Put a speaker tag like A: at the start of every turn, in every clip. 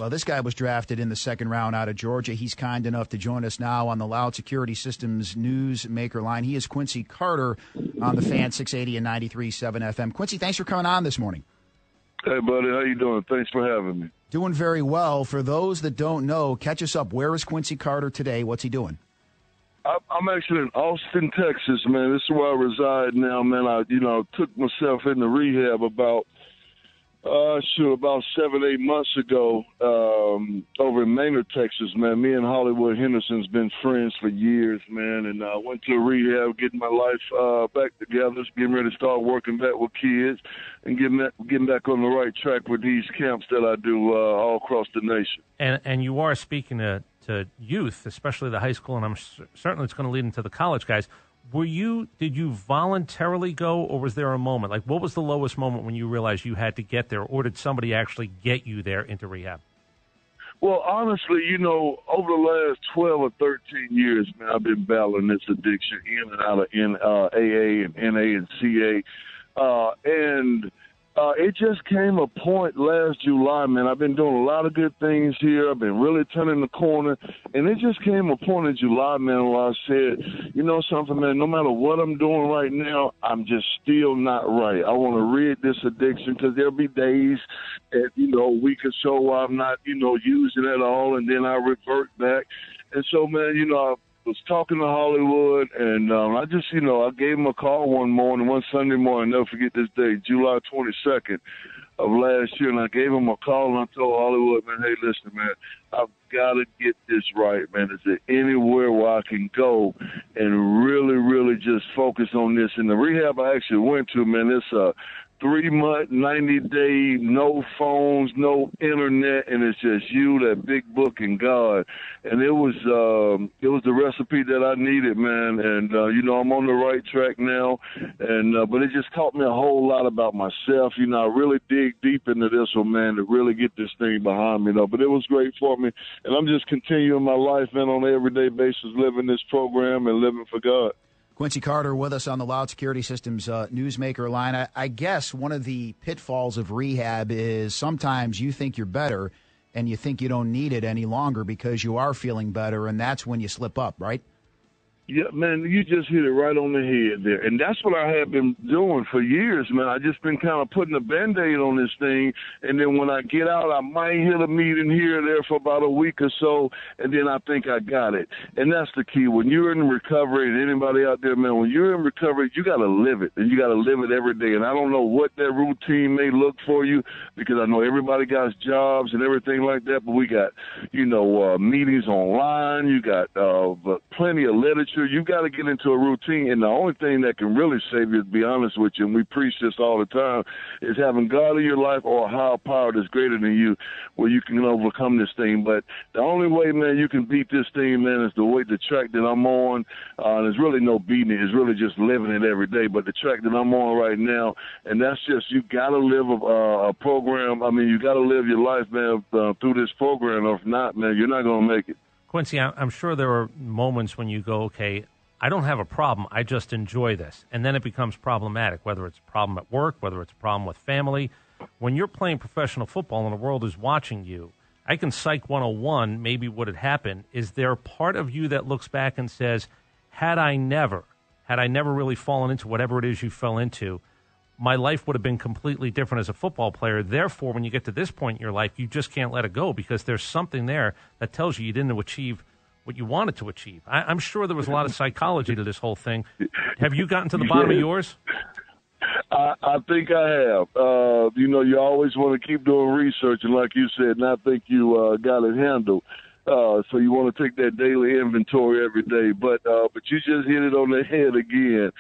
A: Well, this guy was drafted in the second round out of Georgia. He's kind enough to join us now on the Loud Security Systems Newsmaker line. He is Quincy Carter on the Fan 680 and 93.7 FM. Quincy, thanks for coming on this morning.
B: Hey, buddy. How you doing? Thanks for having me.
A: Doing very well. For those that don't know, catch us up. Where is Quincy Carter today? What's he doing?
B: I'm actually in Austin, Texas, man. This is where I reside now, man. I took myself into rehab about 7-8 months ago over in Maynard, Texas, man. Me and Hollywood Henderson's been friends for years, man, and I went to rehab, getting my life back together, getting ready to start working back with kids and getting back on the right track with these camps that I do all across the nation.
C: And you are speaking to youth, especially the high school, and I'm certainly it's going to lead into the college guys. Did you voluntarily go, or was there a moment? Like, what was the lowest moment when you realized you had to get there, or did somebody actually get you there into rehab?
B: Well, honestly, over the last 12 or 13 years, man, I've been battling this addiction in and out of AA and NA and CA. It just came a point last July, man. I've been doing a lot of good things here. I've been really turning the corner. And it just came a point in July, man, where I said, you know something, man, no matter what I'm doing right now, I'm just still not right. I want to rid this addiction because there'll be days at, a week or so where I'm not, using it all, and then I revert back. And so, man, I was talking to Hollywood, and I just, I gave him a call one Sunday morning, I'll never forget this day, July 22nd of last year, and I gave him a call, and I told Hollywood, man, hey, listen, man, I've got to get this right, man. Is there anywhere where I can go and really, really just focus on this? And the rehab I actually went to, man, it's a 3-month, 90-day, no phones, no internet, and it's just you, that big book, and God. And it was the recipe that I needed, man. And I'm on the right track now. And but it just taught me a whole lot about myself. I really dig deep into this one, man, to really get this thing behind me, though. But it was great for me, and I'm just continuing my life, man, on an everyday basis, living this program and living for God.
A: Quincy Carter with us on the Loud Security Systems Newsmaker line. I guess one of the pitfalls of rehab is sometimes you think you're better and you think you don't need it any longer because you are feeling better, and that's when you slip up, right?
B: Yeah, man, you just hit it right on the head there. And that's what I have been doing for years, man. I just been kind of putting a Band-Aid on this thing, and then when I get out, I might hit a meeting here or there for about a week or so, and then I think I got it. And that's the key. When you're in recovery, and anybody out there, man, when you're in recovery, you got to live it, and you got to live it every day. And I don't know what that routine may look for you, because I know everybody got jobs and everything like that, but we got, meetings online. You got plenty of literature. You got to get into a routine, and the only thing that can really save you, to be honest with you, and we preach this all the time, is having God in your life or a higher power that's greater than you, where you can overcome this thing. But the only way, man, you can beat this thing, man, is the track that I'm on. There's really no beating it. It's really just living it every day. But the track that I'm on right now, and that's just, you got to live a program. I mean, you got to live your life, man, through this program. Or if not, man, you're not going to make it.
C: Quincy, I'm sure there are moments when you go, okay, I don't have a problem, I just enjoy this. And then it becomes problematic, whether it's a problem at work, whether it's a problem with family. When you're playing professional football and the world is watching you, I can psych 101 maybe what had happened. Is there part of you that looks back and says, had I never really fallen into whatever it is you fell into, my life would have been completely different as a football player. Therefore, when you get to this point in your life, you just can't let it go because there's something there that tells you didn't achieve what you wanted to achieve. I'm sure there was a lot of psychology to this whole thing. Have you gotten to the bottom of yours?
B: I think I have. You always want to keep doing research, and like you said, and I think you got it handled. So you want to take that daily inventory every day. But you just hit it on the head again.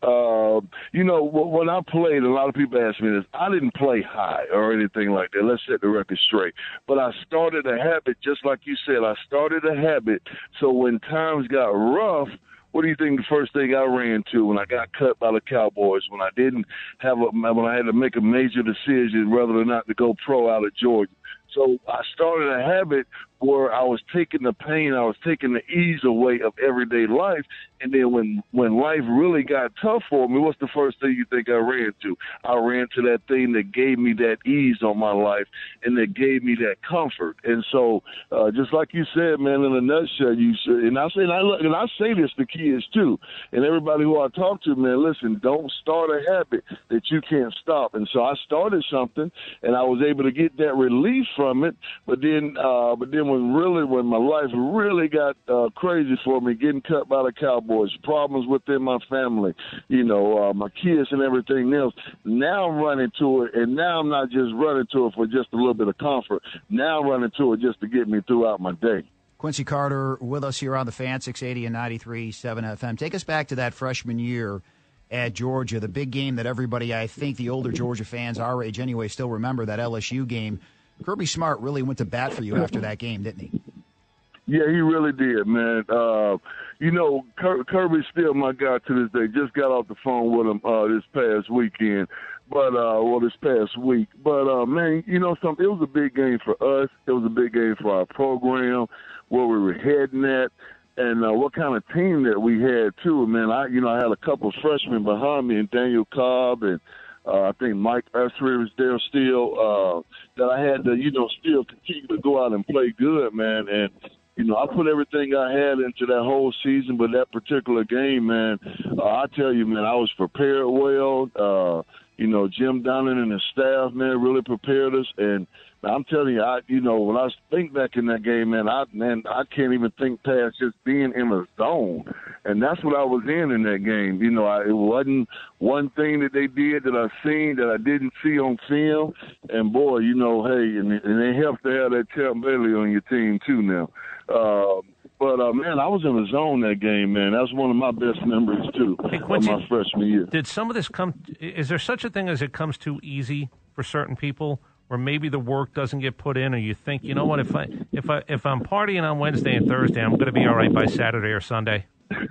B: When I played, a lot of people ask me this, I didn't play high or anything like that. Let's set the record straight. But I started a habit, just like you said. I started a habit. So when times got rough, what do you think the first thing I ran to when I got cut by the Cowboys, when I had to make a major decision whether or not to go pro out of Georgia? So I started a habit where I was taking the pain, I was taking the ease away of everyday life. And then when life really got tough for me, what's the first thing you think I ran to? I ran to that thing that gave me that ease on my life and that gave me that comfort. And so, just like you said, man, in a nutshell, and I say this to kids too, and everybody who I talk to, man, listen, don't start a habit that you can't stop. And so I started something, and I was able to get that relief from it. But then when my life really got crazy for me, getting cut by the Cowboys, problems within my family, my kids and everything else. Now I'm running to it, and now I'm not just running to it for just a little bit of comfort. Now I'm running to it just to get me throughout my day.
A: Quincy Carter with us here on the Fan, 680 and 93.7 FM. Take us back to that freshman year at Georgia, the big game that everybody, I think the older Georgia fans our age anyway, still remember, that LSU game. Kirby Smart really went to bat for you after that game, didn't he?
B: Yeah, he really did, man. Kirby's still my guy to this day. Just got off the phone with him this past weekend. This past week. Man, something, it was a big game for us. It was a big game for our program, where we were heading at, and what kind of team that we had, too. Man, I had a couple of freshmen behind me, and Daniel Cobb, and I think Mike Ussery was there still, that I had to, still continue to go out and play good, man. And, I put everything I had into that whole season, but that particular game, man, I tell you, man, I was prepared well. Jim Donnan and his staff, man, really prepared us. And I'm telling you, when I think back in that game, man, I can't even think past just being in a zone. And that's what I was in that game. It wasn't one thing that they did that I seen that I didn't see on film. And, boy, hey, and it helps to have that Champ Bailey on your team, too, now. Man, I was in the zone that game, man. That's one of my best memories, too,
C: hey, Quincy,
B: of my freshman year.
C: Did some of this is there such a thing as it comes too easy for certain people, or maybe the work doesn't get put in, or you think, you know what, if I'm partying on Wednesday and Thursday, I'm going to be all right by Saturday or Sunday?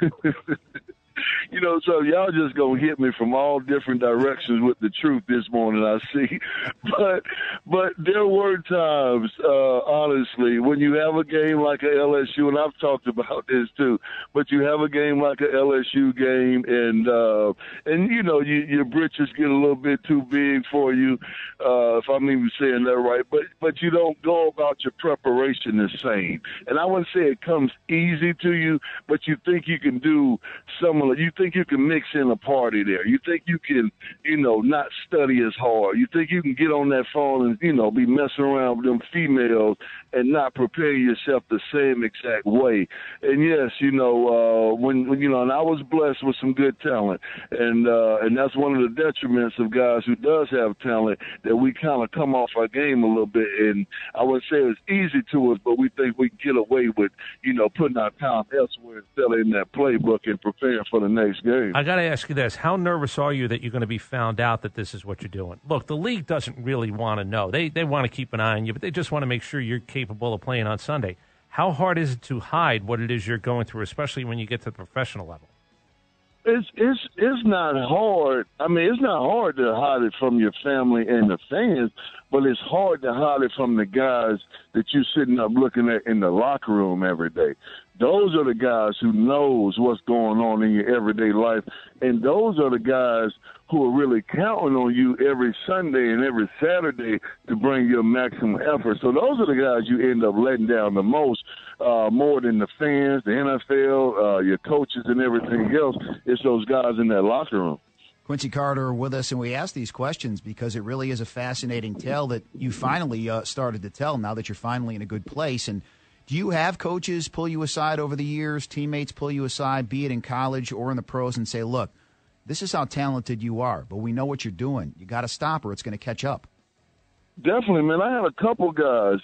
B: So y'all just going to hit me from all different directions with the truth this morning, I see. But there were times, honestly, when you have a game like a LSU, and I've talked about this too, but you have a game like a LSU game, and your britches get a little bit too big for you, if I'm even saying that right. But you don't go about your preparation the same. And I wouldn't say it comes easy to you, but you think you can do similar. You think you can mix in a party there. You think you can, not study as hard. You think you can get on that phone and, be messing around with them females and not prepare yourself the same exact way. And yes, when and I was blessed with some good talent, and that's one of the detriments of guys who does have talent, that we kind of come off our game a little bit. And I wouldn't say it's easy to us, but we think we can get away with, putting our talent elsewhere instead of in that playbook and preparing for the next game.
C: I got to ask you this. How nervous are you that you're going to be found out that this is what you're doing? Look, the league doesn't really want to know. They want to keep an eye on you, but they just want to make sure you're capable of playing on Sunday. How hard is it to hide what it is you're going through, especially when you get to the professional level?
B: It's not hard. I mean, it's not hard to hide it from your family and the fans, but it's hard to hide it from the guys that you're sitting up looking at in the locker room every day. Those are the guys who knows what's going on in your everyday life, and those are the guys who are really counting on you every Sunday and every Saturday to bring your maximum effort. So those are the guys you end up letting down the most, more than the fans, the NFL, your coaches, and everything else. It's those guys in that locker room.
A: Quincy Carter with us, and we ask these questions because it really is a fascinating tale that you finally started to tell now that you're finally in a good place. And do you have coaches pull you aside over the years, teammates pull you aside, be it in college or in the pros, and say, look, this is how talented you are, but we know what you're doing. You got to stop or it's going to catch up.
B: Definitely, man. I had a couple guys.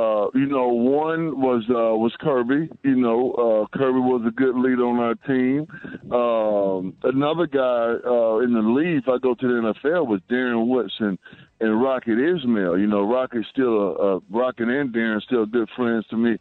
B: One was Kirby. Kirby was a good leader on our team. Another guy in the league, if I go to the NFL, was Darren Woodson and Rocket Ismail. Rocket and Darren still good friends to me,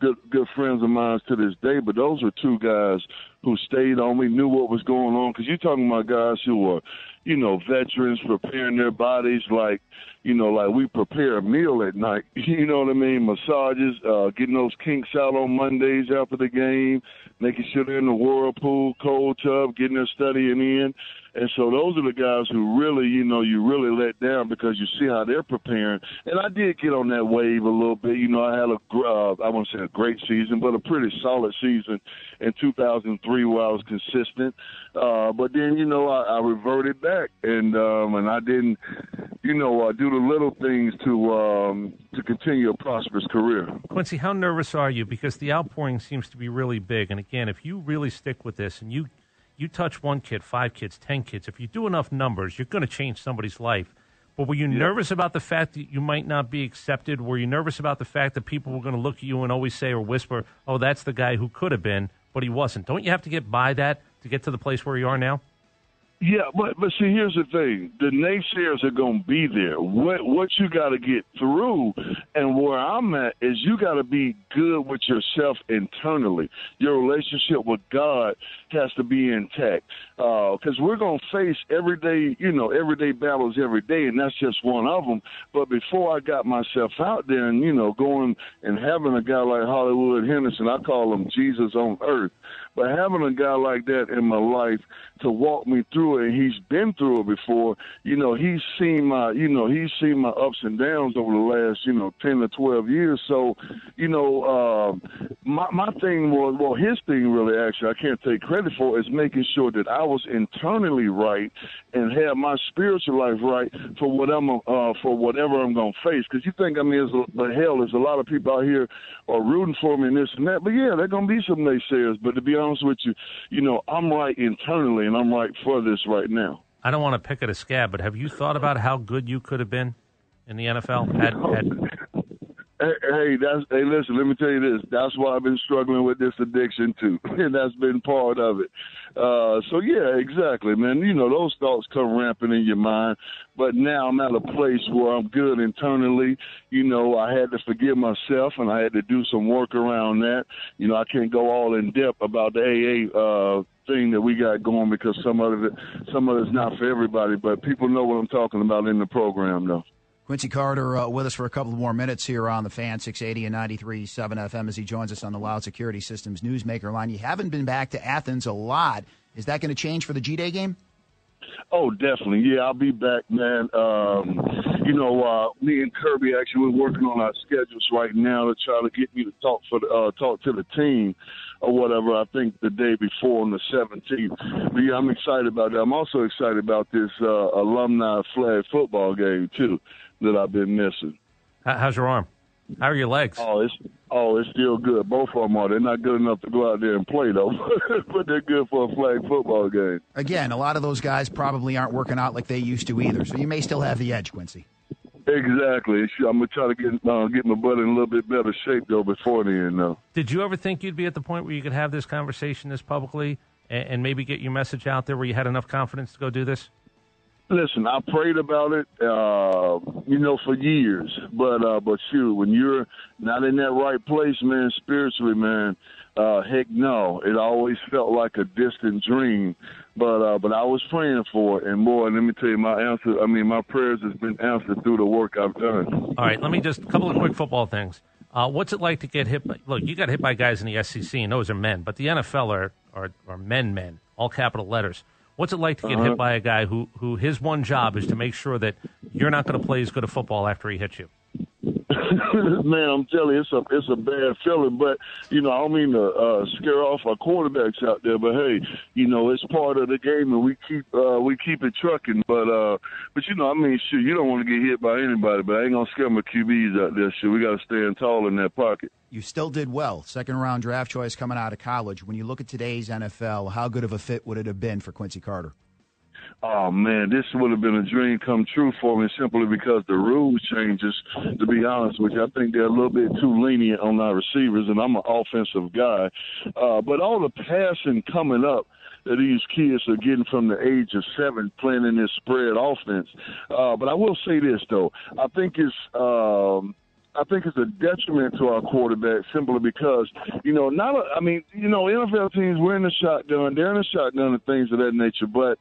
B: good friends of mine to this day. But those were two guys who stayed on me, knew what was going on. Because you're talking about guys who are, veterans preparing their bodies like we prepare a meal at night. You know what I mean? Massages, getting those kinks out on Mondays after the game, making sure they're in the whirlpool, cold tub, getting their studying in. And so those are the guys who really, you really let down because you see how they're preparing. And I did get on that wave a little bit. I had I won't say a great season, but a pretty solid season in 2003 where I was consistent. But then, I reverted back and I didn't, do the little things to continue a prosperous career.
C: Quincy, how nervous are you? Because the outpouring seems to be really big. And again, if you really stick with this and you touch 1 kid, 5 kids, 10 kids, if you do enough numbers, you're going to change somebody's life. But were you nervous about the fact that you might not be accepted? Were you nervous about the fact that people were going to look at you and always say or whisper, oh, that's the guy who could have been, but he wasn't? Don't you have to get by that to get to the place where you are now?
B: Yeah, but see, here's the thing. The naysayers are going to be there. What you got to get through, and where I'm at, is you got to be good with yourself internally. Your relationship with God has to be intact. Because we're going to face everyday battles every day, and that's just one of them. But before I got myself out there and, going and having a guy like Hollywood Henderson, I call him Jesus on earth, but having a guy like that in my life to walk me through it, and he's been through it before, he's seen my ups and downs over the last, 10 to 12 years. So, my thing was, well, his thing really, actually, I can't take credit for, is making sure that I was internally right and have my spiritual life right for whatever I'm going to face. Because you think, there's a lot of people out here are rooting for me and this and that. But, yeah, there are going to be some naysayers. But to be honest with you, I'm right internally, and I'm right for this right now.
C: I don't want to pick at a scab, but have you thought about how good you could have been in the NFL?
B: Hey, listen, let me tell you this. That's why I've been struggling with this addiction, too, and that's been part of it. So, yeah, exactly, man. Those thoughts come rampant in your mind, but now I'm at a place where I'm good internally. I had to forgive myself, and I had to do some work around that. I can't go all in depth about the AA thing that we got going because some of it's not for everybody, but people know what I'm talking about in the program, though.
A: Quincy Carter with us for a couple more minutes here on the Fan, 680 and 93.7 FM as he joins us on the Loud Security Systems Newsmaker line. You haven't been back to Athens a lot. Is that going to change for the G-Day game?
B: Oh, definitely. Yeah, I'll be back, man. Me and Kirby actually we're working on our schedules right now to try to get me to talk to the team or whatever. I think the day before on the 17th. But yeah, I'm excited about that. I'm also excited about this alumni flag football game too that I've been missing.
C: How's your arm? How are your legs?
B: It's still good. Both of them are. They're not good enough to go out there and play, though, but they're good for a flag football game.
A: Again, a lot of those guys probably aren't working out like they used to either, so you may still have the edge, Quincy.
B: Exactly. I'm going to try to get my butt in a little bit better shape, though, before then, though.
C: Did you ever think you'd be at the point where you could have this conversation this publicly and maybe get your message out there where you had enough confidence to go do this?
B: Listen, I prayed about it, for years. But shoot, when you're not in that right place, man, spiritually, man, heck no. It always felt like a distant dream. But I was praying for it, and boy, let me tell you, my prayers has been answered through the work I've done.
C: All right, let me just a couple of quick football things. What's it like to get hit by? Look, you got hit by guys in the SEC, and those are men, but the NFL are men, all capital letters. What's it like to get hit by a guy who his one job is to make sure that you're not going to play as good a football after he hits you?
B: Man, I'm telling you, it's a bad feeling. But, I don't mean to scare off our quarterbacks out there. But, hey, it's part of the game, and we keep it trucking. But you don't want to get hit by anybody. But I ain't going to scare my QBs out there. We got to stand tall in that pocket.
A: You still did well. Second-round draft choice coming out of college. When you look at today's NFL, how good of a fit would it have been for Quincy Carter?
B: Oh, man, this would have been a dream come true for me simply because the rules changes, to be honest with you. I think they're a little bit too lenient on our receivers, and I'm an offensive guy. But all the passing coming up that these kids are getting from the age of 7 playing in this spread offense. But I will say this, though. I think it's I think it's a detriment to our quarterback simply because, NFL teams, we're in the shotgun. They're in the shotgun and things of that nature. But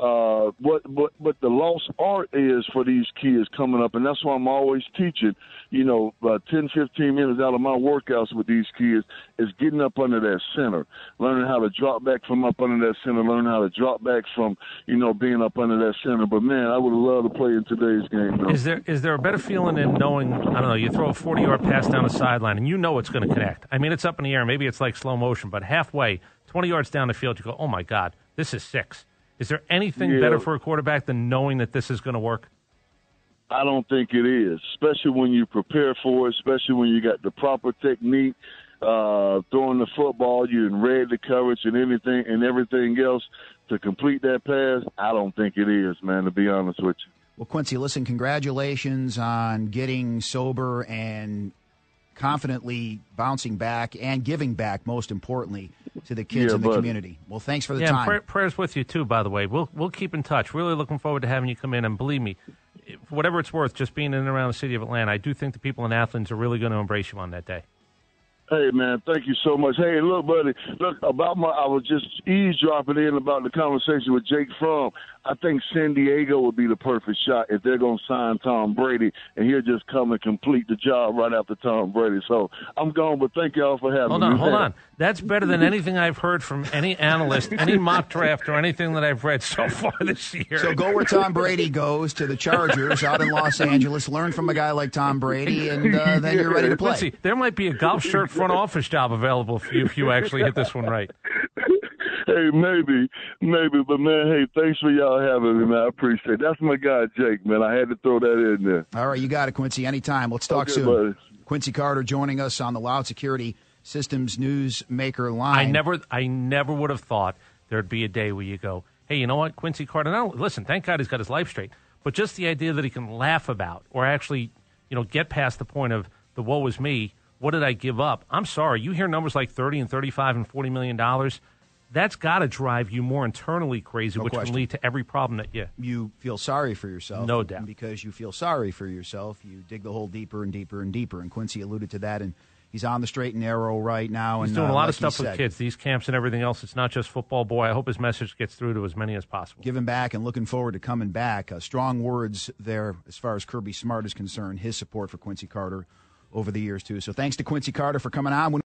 B: what the lost art is for these kids coming up, and that's why I'm always teaching, 10, 15 minutes out of my workouts with these kids is getting up under that center, learning how to drop back from up under that center, learning how to drop back from, being up under that center. But, man, I would love to play in today's game, though.
C: Is there a better feeling in knowing, I don't know, you throw a 40-yard pass down the sideline and you know it's going to connect? I mean, it's up in the air. Maybe it's like slow motion, but halfway, 20 yards down the field, you go, oh, my God, this is 6. Is there anything better for a quarterback than knowing that this is going to work?
B: I don't think it is, especially when you prepare for it, especially when you got the proper technique, throwing the football, you read the coverage and everything else to complete that pass. I don't think it is, man, to be honest with you.
A: Well, Quincy, listen, congratulations on getting sober and confidently bouncing back and giving back, most importantly, to the kids in the community. Well, thanks for the time.
C: Yeah, prayers with you, too, by the way. We'll keep in touch. Really looking forward to having you come in. And believe me, for whatever it's worth, just being in and around the city of Atlanta, I do think the people in Athens are really going to embrace you on that day.
B: Hey, man, thank you so much. Hey, look, buddy, I was just eavesdropping in about the conversation with Jake Fromm. I think San Diego would be the perfect shot if they're going to sign Tom Brady, and he'll just come and complete the job right after Tom Brady. So I'm gone, but thank y'all for having me.
C: Hold on. That's better than anything I've heard from any analyst, any mock draft, or anything that I've read so far this year.
A: So go where Tom Brady goes, to the Chargers out in Los Angeles. Learn from a guy like Tom Brady, and then you're ready to play.
C: Quincy, there might be a golf shirt front office job available for you if you actually hit this one right.
B: Hey, maybe, but, man, hey, thanks for y'all having me, man. I appreciate it. That's my guy, Jake, man. I had to throw that in there.
A: All right, you got it, Quincy. Anytime. Let's talk soon. Buddy. Quincy Carter joining us on the Loud Security Systems Newsmaker line.
C: I never would have thought there'd be a day where you go, hey, you know what, Quincy Carter, now, listen, thank God he's got his life straight, but just the idea that he can laugh about or actually, get past the point of the woe is me, what did I give up? I'm sorry, you hear numbers like 30 and 35 and $40 million, that's got to drive you more internally crazy, which can lead to every problem that
A: you feel sorry for yourself.
C: No doubt.
A: And because you feel sorry for yourself, you dig the hole deeper and deeper and deeper. And Quincy alluded to that, and he's on the straight and narrow right now.
C: He's doing a lot of stuff with kids, these camps and everything else. It's not just football, boy. I hope his message gets through to as many as possible.
A: Giving back and looking forward to coming back. Strong words there as far as Kirby Smart is concerned, his support for Quincy Carter over the years, too. So thanks to Quincy Carter for coming on.